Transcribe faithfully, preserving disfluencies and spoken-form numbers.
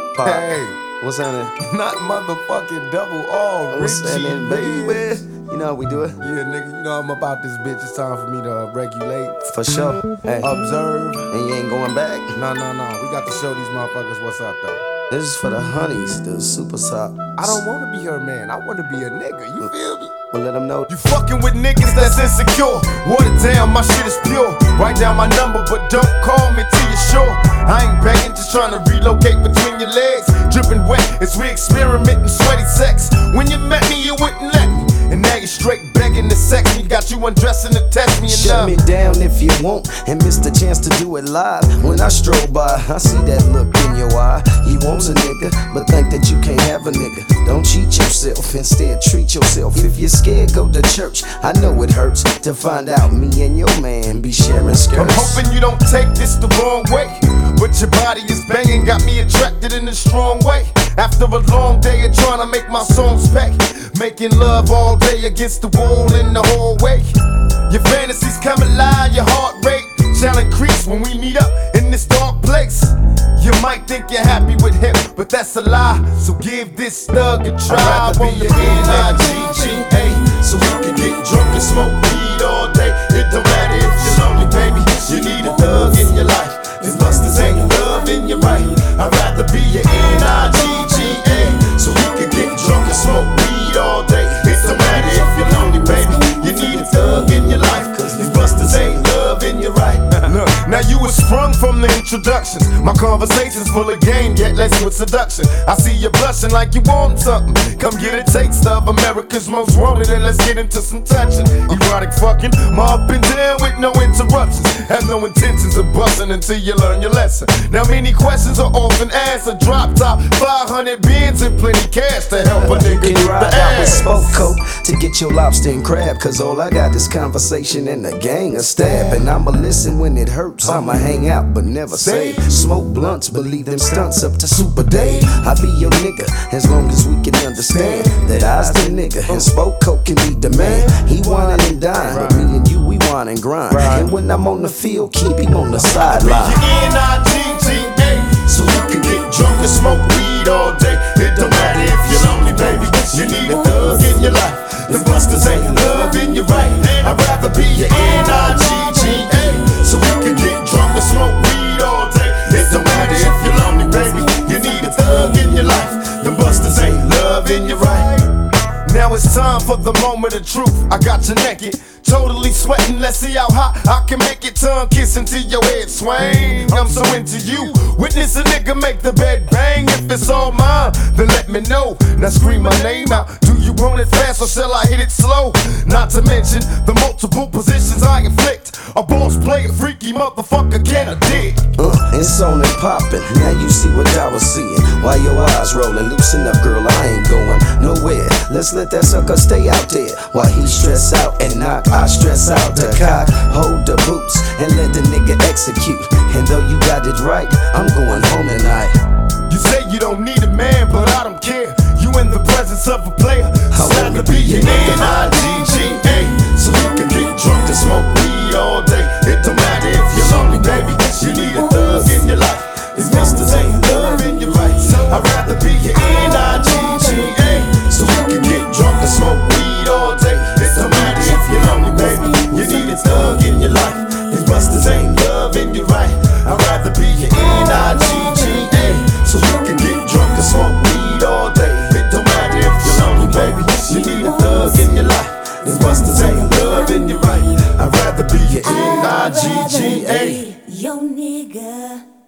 Pop. Hey, What's happening? not motherfucking double R, What's Richie, happening, baby. baby? You know how we do it? Yeah, nigga, you know I'm about this bitch. It's time for me to uh, regulate, For sure. Hey, observe. and you ain't going back. No, no, no. We got to show these motherfuckers what's up, though. This is for the honeys, the super top. I don't want to be her man. I want to be a nigga. You feel me? We'll let them know. You fucking with niggas that's insecure. Water down, my shit is pure. Write down my number, but don't call me till you're sure. I ain't begging, just trying to relocate between your legs. Dripping wet as we experimenting sweaty sex. When you met me, you wouldn't let me. And now you're straight begging to sex me. Got you undressing to test me and Shut me down if you want and miss the chance to do it live. When I stroll by, I see that look in your eye. He wants a nigga, but think that you can't have a nigga. Don't cheat yourself, instead treat yourself. If you're scared, go to church. I know it hurts to find out me and your man be sharing skirts. I'm hoping you don't take this the wrong way, but your body is banging, got me attracted in a strong way. After a long day of trying to make my songs pay, making love all day against the wall in the hallway. Your fantasies come alive, your heart rate shall increase when we meet up in this dark place. You might think you're happy with him, but that's a lie. So give this thug a try. I'd rather be your N I G G A, so we can get drunk and smoke weed all day. It don't matter if you're lonely, baby. You need a thug in your life. These busters ain't loving you right. I'd rather be your N I G G A, so we can get drunk and smoke weed all day. It don't matter if you're lonely, baby. You need a thug in your life, cause these busters ain't loving you right. Look, now you was sprung from the introductions. My conversation's full of game, yet less with seduction. I see you blushing like you want something. Come get a taste of America's most wanted, and let's get into some touching. Erotic fucking, my up and down with no interruptions. Have no intentions of busting until you learn your lesson. Now many questions are often asked. A drop top, five hundred bins and plenty cash to help a nigga You get can the ride out with ass. Spoke Coat to get your lobster and crab. Cause all I got is conversation and a gang of stab. And I'ma listen when it hurts, I'ma hang out but never say. Smoke blunts, believe them stunts up to Super Dave. I be your nigga as long as we can understand that I's the nigga and Spoke Coat can be the man. He whining and dying, but me and you we whine and grind. And when I'm on the field, keep him on the sideline. N I G G A, so we can get drunk and smoke weed all day. It don't matter if you're lonely, baby. You need a thug in your life. The busters ain't loving you right. I'd rather be your N I G G A, so we can get drunk and smoke weed all day. It don't matter if you're lonely, baby. You need a thug in your life. The busters ain't loving you right. Now it's time for the moment of truth. I got you naked, totally sweating. Let's see how hot I can make it. Tongue kissing till your head swing. I'm so into you. Witness a nigga make the bed bang. If it's all mine, then let me know. Now scream my name out. Do you want it fast or shall I hit it slow? Not to mention the multiple positions I inflict. A boss player, freaky motherfucker, can I dig? Uh, it's on and poppin', now you see what I was seeing. Why your eyes rollin', loosen up girl, I ain't going nowhere. Let's let that sucker stay out there. While he stress out and knock, I stress out the cock. Hold the boots and let the nigga execute. And though you got it right, I'm going home tonight. You say you don't need a man, but I don't care. You in the presence of a player. I'd rather be your N I G G A, so we can get drunk and smoke weed all day. It don't matter if you're lonely, baby. You need a thug in your life. These busters ain't loving you right. I'd rather be your N I G G A, so we can get drunk and smoke weed all day. It don't matter if you're lonely, baby. You need a thug in your life. These busters ain't loving you right. I'd rather be your N I G G A, so we can get drunk and smoke weed all day. It don't matter if you're lonely, baby. You need a thug in your life. These busters ain't loving you right. I'd rather be your N I G G A. Yo nigga.